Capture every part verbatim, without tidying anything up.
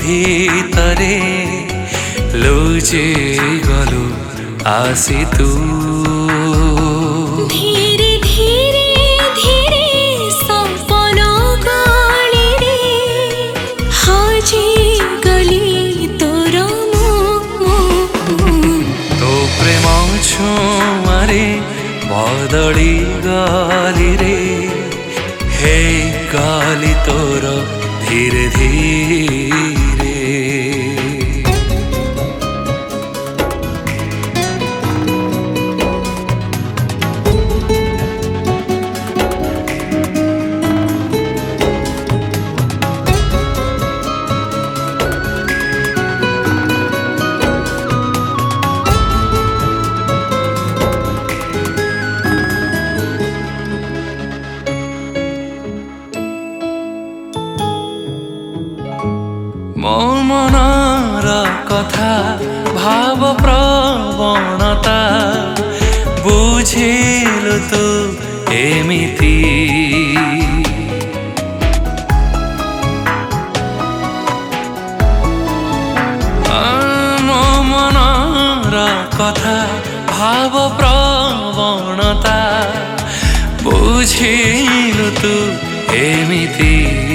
ভিতরে লুচি গলু আসি তু ধীরে ধীরে ধীরে সপন গলি রে হাজি গলি তোর তো প্রেম ছোঁয়ারে বদলি গলি রে হে গলি তোর ধীরে ধীরে ମୋ ମନର କଥା ଭାବ ପ୍ରବଣତା ବୁଝିଲୁ ତୁ ଏମିତି ମୋ ମନର କଥା ଭାବ ପ୍ରବଣତା ବୁଝିଲୁ ତୁ ଏମିତି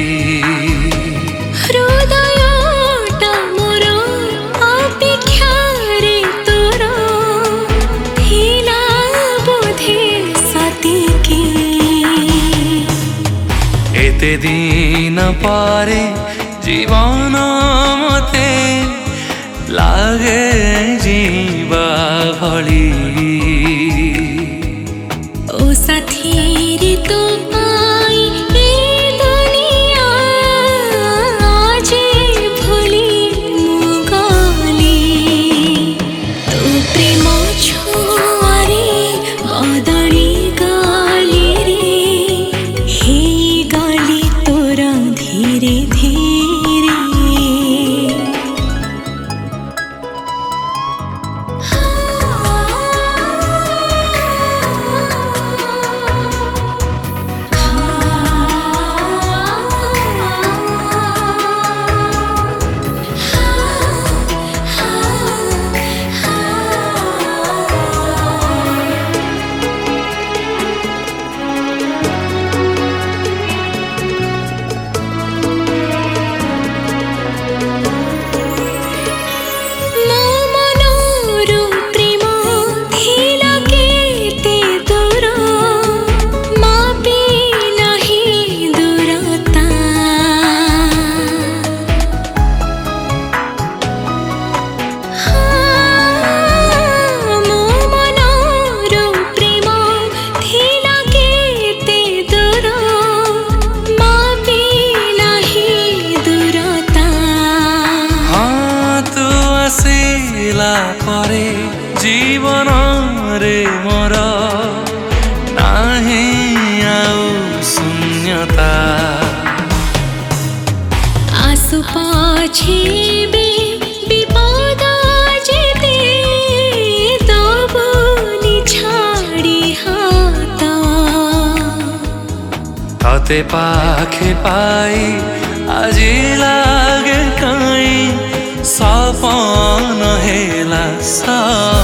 एते दिन पारे जीवन मते लागे जीवा भली ओ साथी रे तो पाई ए दुनिया आज भूली मुगली तो प्रेम छुआरे बदली गली रे हे गली तोरा धीरे धीरे परे जीवन रे मोर नाही आउ शून्यता आसु पाछे बे विपद जेते दबनी छाड़ी हाता तते पाखे पाई আজি लागे काई सपन हेला सा